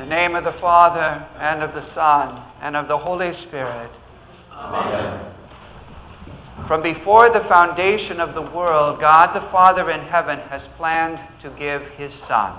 name of the Father, and of the Son, and of the Holy Spirit. Amen. From before the foundation of the world, God the Father in heaven has planned to give His Son.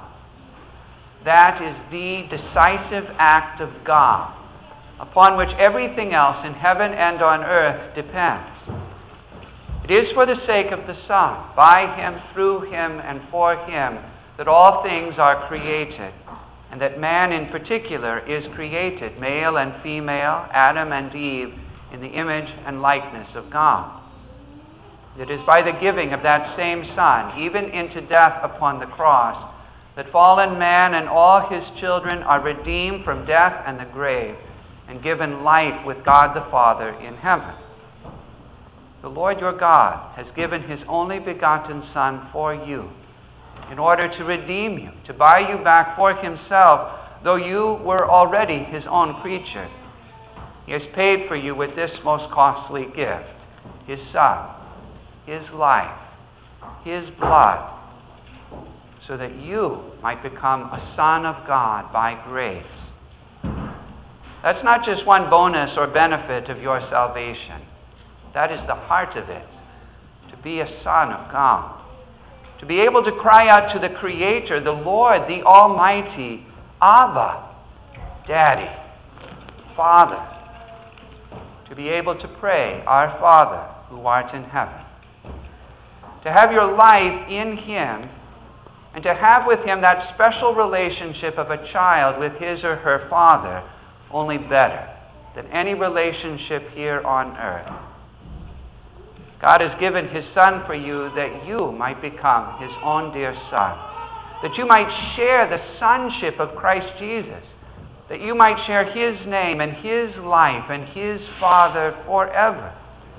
That is the decisive act of God, upon which everything else in heaven and on earth depends. It is for the sake of the Son, by Him, through Him, and for Him, that all things are created, and that man in particular is created, male and female, Adam and Eve, in the image and likeness of God. It is by the giving of that same Son, even into death upon the cross, that fallen man and all his children are redeemed from death and the grave, and given life with God the Father in heaven. The Lord your God has given His only begotten Son for you, in order to redeem you, to buy you back for Himself, though you were already His own creature. He has paid for you with this most costly gift, His Son, His life, His blood, so that you might become a son of God by grace. That's not just one bonus or benefit of your salvation. That is the heart of it, to be a son of God. To be able to cry out to the Creator, the Lord, the Almighty, Abba, Daddy, Father. To be able to pray, Our Father, who art in heaven. To have your life in Him, and to have with Him that special relationship of a child with his or her father, only better than any relationship here on earth. God has given His Son for you that you might become His own dear son, that you might share the sonship of Christ Jesus, that you might share His name and His life and His Father forever.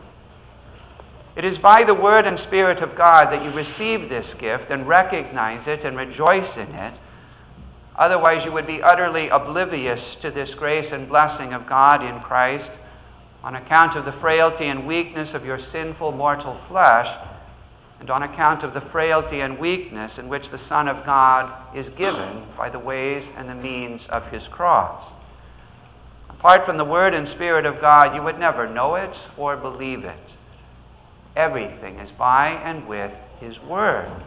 It is by the Word and Spirit of God that you receive this gift and recognize it and rejoice in it. Otherwise, you would be utterly oblivious to this grace and blessing of God in Christ, on account of the frailty and weakness of your sinful mortal flesh, and on account of the frailty and weakness in which the Son of God is given by the ways and the means of His cross. Apart from the Word and Spirit of God, you would never know it or believe it. Everything is by and with His Word.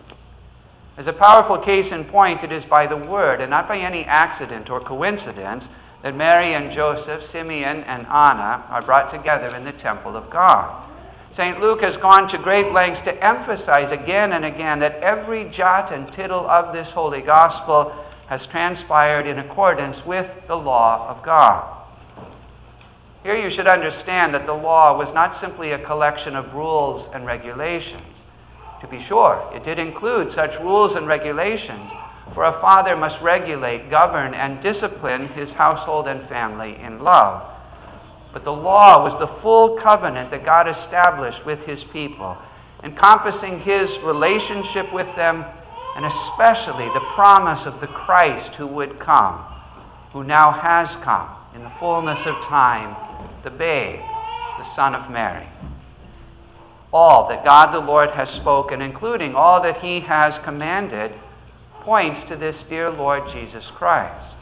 As a powerful case in point, it is by the Word, and not by any accident or coincidence, that Mary and Joseph, Simeon and Anna are brought together in the temple of God. St. Luke has gone to great lengths to emphasize again and again that every jot and tittle of this holy gospel has transpired in accordance with the law of God. Here you should understand that the law was not simply a collection of rules and regulations. To be sure, it did include such rules and regulations, for a father must regulate, govern, and discipline his household and family in love. But the law was the full covenant that God established with His people, encompassing His relationship with them, and especially the promise of the Christ who would come, who now has come in the fullness of time, the babe, the Son of Mary. All that God the Lord has spoken, including all that He has commanded, points to this dear Lord Jesus Christ.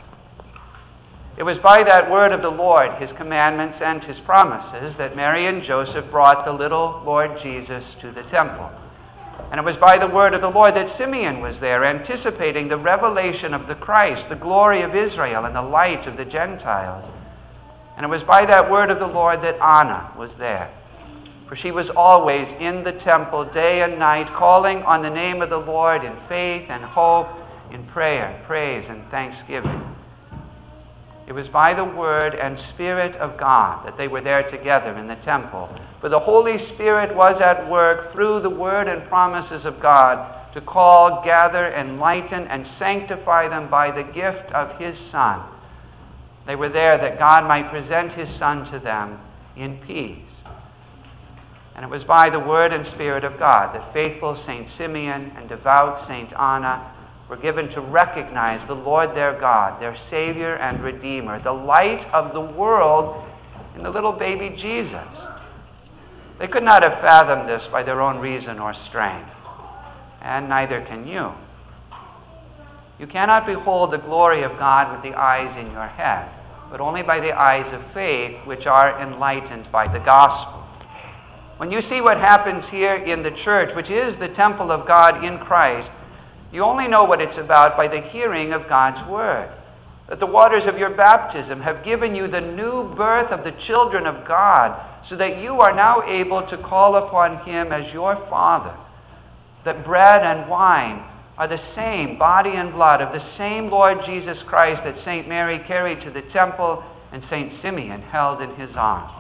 It was by that word of the Lord, His commandments and His promises, that Mary and Joseph brought the little Lord Jesus to the temple. And it was by the word of the Lord that Simeon was there, anticipating the revelation of the Christ, the glory of Israel, and the light of the Gentiles. And it was by that word of the Lord that Anna was there. For she was always in the temple day and night, calling on the name of the Lord in faith and hope, in prayer, praise, and thanksgiving. It was by the Word and Spirit of God that they were there together in the temple. For the Holy Spirit was at work through the Word and promises of God to call, gather, enlighten, and sanctify them by the gift of His Son. They were there that God might present His Son to them in peace. And it was by the Word and Spirit of God that faithful St. Simeon and devout St. Anna were given to recognize the Lord their God, their Savior and Redeemer, the light of the world in the little baby Jesus. They could not have fathomed this by their own reason or strength, and neither can you. You cannot behold the glory of God with the eyes in your head, but only by the eyes of faith, which are enlightened by the gospel. When you see what happens here in the church, which is the temple of God in Christ, you only know what it's about by the hearing of God's word. That the waters of your baptism have given you the new birth of the children of God, so that you are now able to call upon Him as your Father. That bread and wine are the same body and blood of the same Lord Jesus Christ that St. Mary carried to the temple and St. Simeon held in his arms.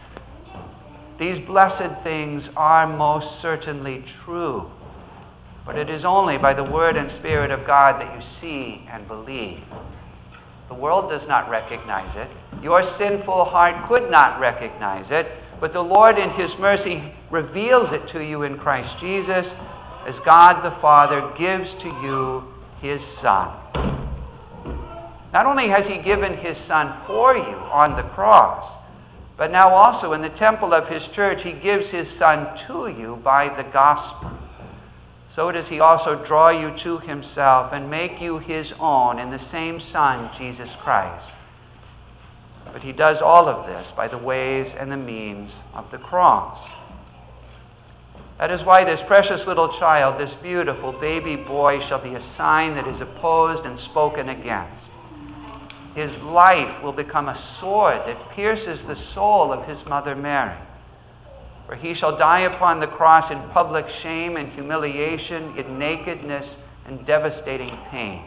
These blessed things are most certainly true, but it is only by the Word and Spirit of God that you see and believe. The world does not recognize it. Your sinful heart could not recognize it, but the Lord in His mercy reveals it to you in Christ Jesus, as God the Father gives to you His Son. Not only has He given His Son for you on the cross, but now also in the temple of His church, He gives His Son to you by the gospel. So does He also draw you to Himself and make you His own in the same Son, Jesus Christ. But He does all of this by the ways and the means of the cross. That is why this precious little child, this beautiful baby boy, shall be a sign that is opposed and spoken against. His life will become a sword that pierces the soul of His mother Mary. For He shall die upon the cross in public shame and humiliation, in nakedness and devastating pain.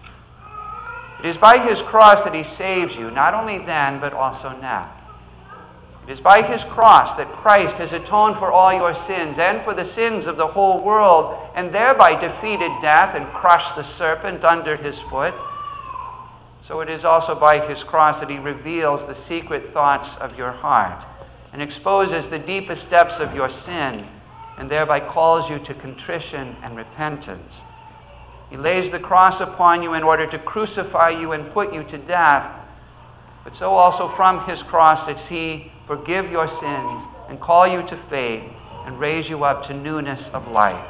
It is by His cross that He saves you, not only then, but also now. It is by His cross that Christ has atoned for all your sins and for the sins of the whole world, and thereby defeated death and crushed the serpent under His foot. So it is also by His cross that He reveals the secret thoughts of your heart and exposes the deepest depths of your sin, and thereby calls you to contrition and repentance. He lays the cross upon you in order to crucify you and put you to death, but so also from His cross does He forgive your sins and call you to faith and raise you up to newness of life.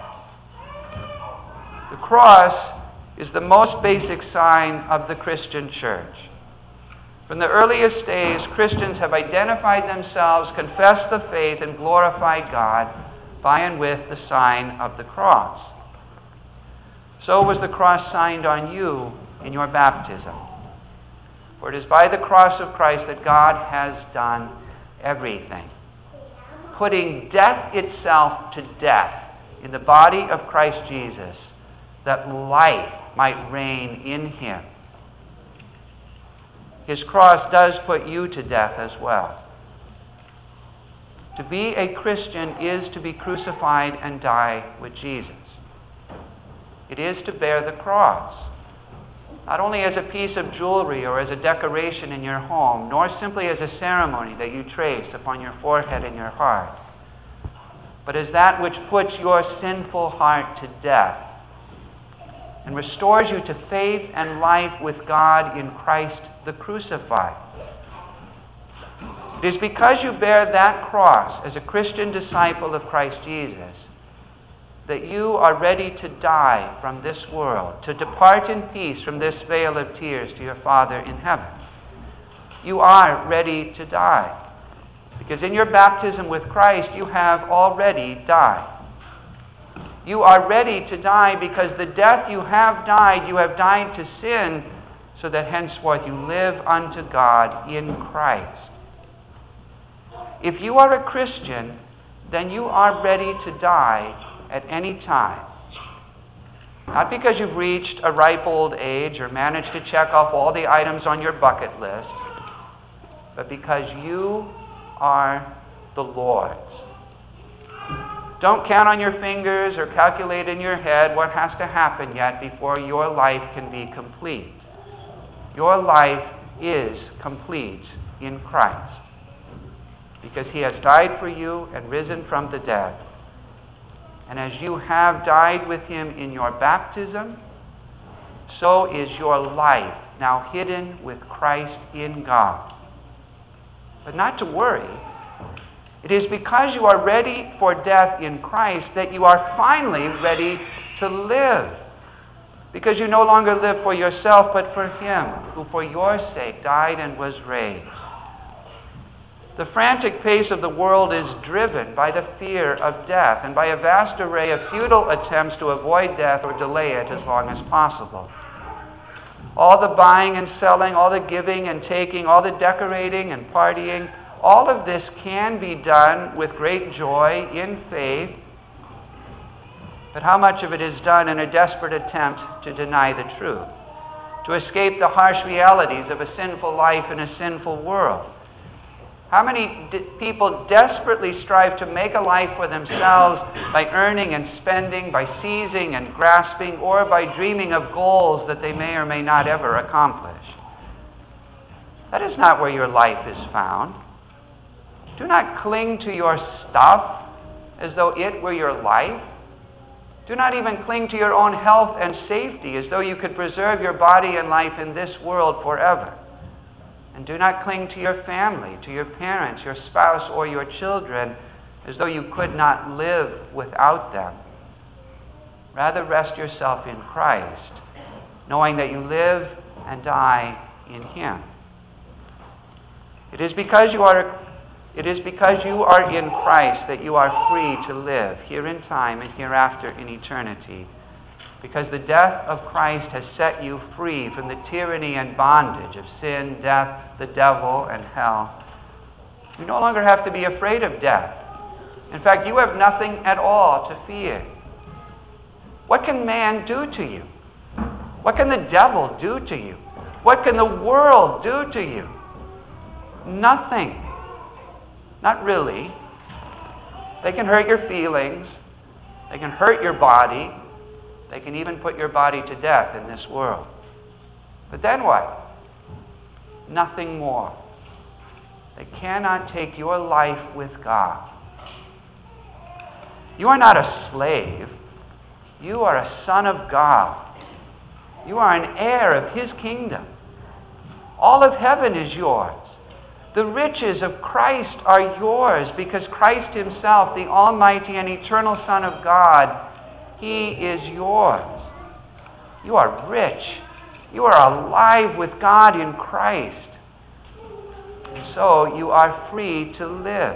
The cross is the most basic sign of the Christian church. From the earliest days, Christians have identified themselves, confessed the faith, and glorified God by and with the sign of the cross. So was the cross signed on you in your baptism. For it is by the cross of Christ that God has done everything, putting death itself to death in the body of Christ Jesus, that life might reign in Him. His cross does put you to death as well. To be a Christian is to be crucified and die with Jesus. It is to bear the cross, not only as a piece of jewelry or as a decoration in your home, nor simply as a ceremony that you trace upon your forehead and your heart, but as that which puts your sinful heart to death and restores you to faith and life with God in Christ the crucified. It is because you bear that cross as a Christian disciple of Christ Jesus that you are ready to die from this world, to depart in peace from this vale of tears to your Father in heaven. You are ready to die, because in your baptism with Christ you have already died. You are ready to die because the death you have died to sin, so that henceforth you live unto God in Christ. If you are a Christian, then you are ready to die at any time. Not because you've reached a ripe old age or managed to check off all the items on your bucket list, but because you are the Lord's. Don't count on your fingers or calculate in your head what has to happen yet before your life can be complete. Your life is complete in Christ, because He has died for you and risen from the dead. And as you have died with Him in your baptism, so is your life now hidden with Christ in God. But not to worry. It is because you are ready for death in Christ that you are finally ready to live. because you no longer live for yourself, but for Him, who for your sake died and was raised. The frantic pace of the world is driven by the fear of death and by a vast array of futile attempts to avoid death or delay it as long as possible. All the buying and selling, all the giving and taking, all the decorating and partying, all of this can be done with great joy in faith, but how much of it is done in a desperate attempt to deny the truth, to escape the harsh realities of a sinful life in a sinful world? How many people desperately strive to make a life for themselves by earning and spending, by seizing and grasping, or by dreaming of goals that they may or may not ever accomplish? That is not where your life is found. Do not cling to your stuff as though it were your life. Do not even cling to your own health and safety as though you could preserve your body and life in this world forever. And do not cling to your family, to your parents, your spouse, or your children as though you could not live without them. Rather, rest yourself in Christ, knowing that you live and die in Him. It is because you are in Christ that you are free to live here in time and hereafter in eternity. Because the death of Christ has set you free from the tyranny and bondage of sin, death, the devil, and hell. You no longer have to be afraid of death. In fact, you have nothing at all to fear. What can man do to you? What can the devil do to you? What can the world do to you? Nothing. Not really. They can hurt your feelings. They can hurt your body. They can even put your body to death in this world. But then what? Nothing more. They cannot take your life with God. You are not a slave. You are a son of God. You are an heir of His kingdom. All of heaven is yours. The riches of Christ are yours because Christ Himself, the Almighty and eternal Son of God, He is yours. You are rich. You are alive with God in Christ. And so you are free to live.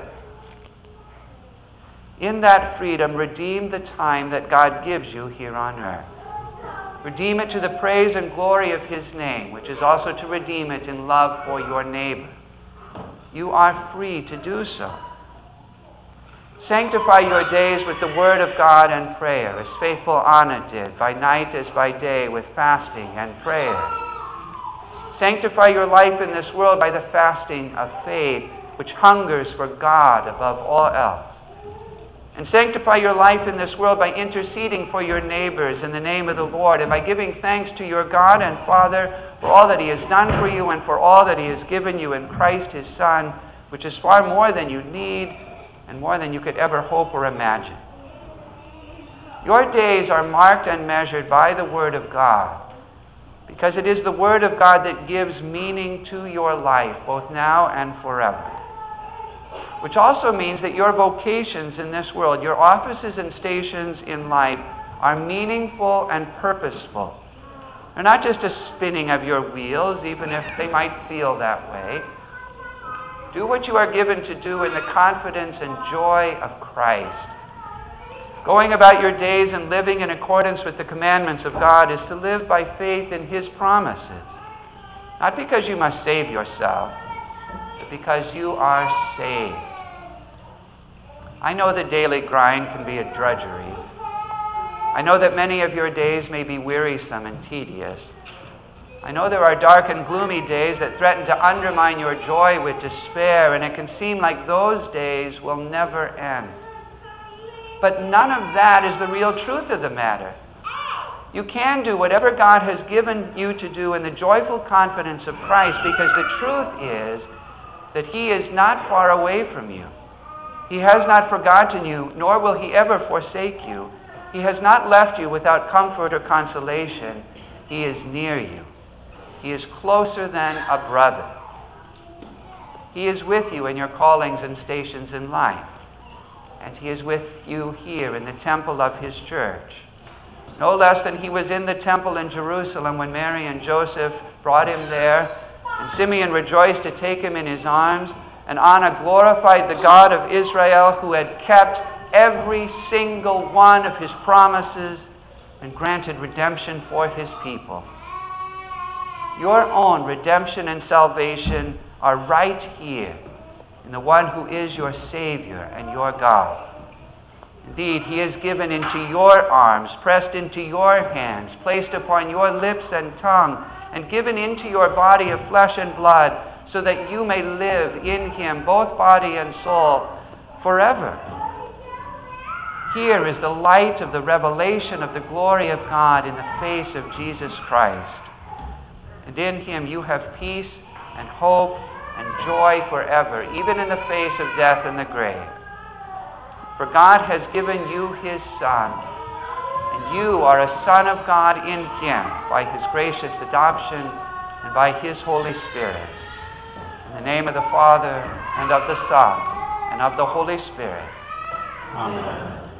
In that freedom, redeem the time that God gives you here on earth. Redeem it to the praise and glory of His name, which is also to redeem it in love for your neighbor. You are free to do so. Sanctify your days with the Word of God and prayer, as faithful Anna did, by night as by day, with fasting and prayer. Sanctify your life in this world by the fasting of faith, which hungers for God above all else. And sanctify your life in this world by interceding for your neighbors in the name of the Lord, and by giving thanks to your God and Father for all that He has done for you and for all that He has given you in Christ His Son, which is far more than you need and more than you could ever hope or imagine. Your days are marked and measured by the Word of God, because it is the Word of God that gives meaning to your life, both now and forever. Which also means that your vocations in this world, your offices and stations in life, are meaningful and purposeful. They're not just a spinning of your wheels, even if they might feel that way. Do what you are given to do in the confidence and joy of Christ. Going about your days and living in accordance with the commandments of God is to live by faith in His promises. Not because you must save yourself, but because you are saved. I know the daily grind can be a drudgery. I know that many of your days may be wearisome and tedious. I know there are dark and gloomy days that threaten to undermine your joy with despair, and it can seem like those days will never end. But none of that is the real truth of the matter. You can do whatever God has given you to do in the joyful confidence of Christ, because the truth is that He is not far away from you. He has not forgotten you, nor will He ever forsake you. He has not left you without comfort or consolation. He is near you. He is closer than a brother. He is with you in your callings and stations in life. And He is with you here in the temple of His church. No less than he was in the temple in Jerusalem when Mary and Joseph brought him there, and Simeon rejoiced to take him in his arms, and Anna glorified the God of Israel, who had kept every single one of his promises and granted redemption for his people. Your own redemption and salvation are right here in the one who is your Savior and your God. Indeed, he is given into your arms, pressed into your hands, placed upon your lips and tongue, and given into your body of flesh and blood, so that you may live in him, both body and soul, forever. Here is the light of the revelation of the glory of God in the face of Jesus Christ. And in him you have peace and hope and joy forever, even in the face of death and the grave. For God has given you his Son, and you are a son of God in him by his gracious adoption and by his Holy Spirit. In the name of the Father, and of the Son, and of the Holy Spirit. Amen.